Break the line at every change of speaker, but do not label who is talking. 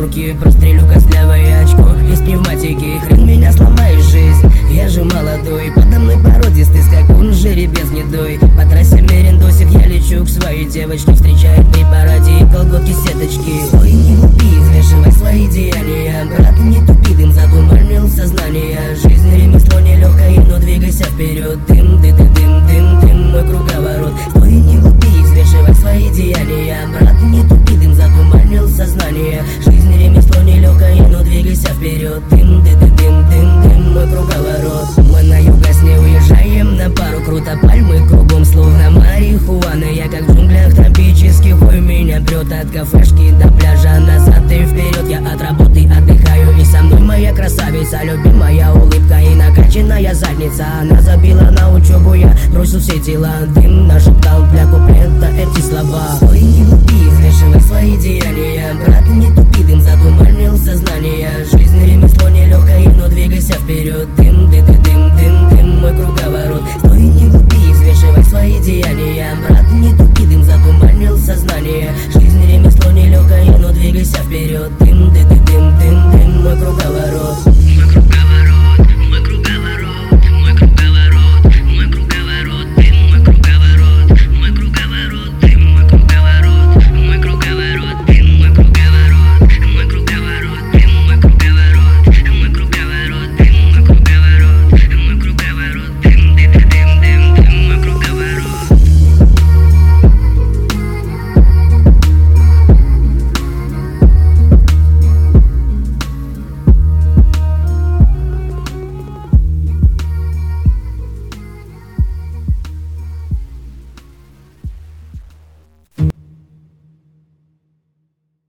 шнурки, прострелю костлявое очко из пневматики. Хрен меня сломаешь, жизнь, я же молодой. Подо мной породистый скакун, жеребец гнедой. По трассе мерендосик я лечу к своей девочке. Встречает при параде колготки сеточки. Стой, не глупи, взвешивай свои деяния. Брат, не тупи, дым затуманил сознание. Жизнь ремесло нелегкое, но двигайся вперед. Дым, дым, дым, дым, дым, дым, мой круговорот. Стой, не глупи, взвешивай свои деяния. Брат, не тупи, дым затуманил сознание. Жизнь ремесло нелегкое, но двигайся вперед. Дым, дым, дым, дым, дым, дым, мой круговорот. Мы на юго не уезжаем на пару, круто пальмы кругом, словно марихуана. Я как в джунглях тропических, ой, меня прет от кафешки до пляжа, назад и вперед. Я от работы отдыхаю, и со мной моя красавица, любимая улыбка и накачанная задница. Она забила на учебу, я бросил все дела. Дым нашептал для куплета эти слова. Стой, не глупи, взвешивай свои деяния. Брат, не тупи, дым затуманил сознание. Жизнь ремесло нелегкое, но двигайся вперед. Дым, дым, дым, дым, дым, дым, мой круговорот. Стой, не глупи, взвешивай свои деяния. Брат, не тупи, дым затуманил сознание. Жизнь ремесло нелегкое, но двигайся вперед. Дым, дым, дым, дым, дым, дым, мой круговорот.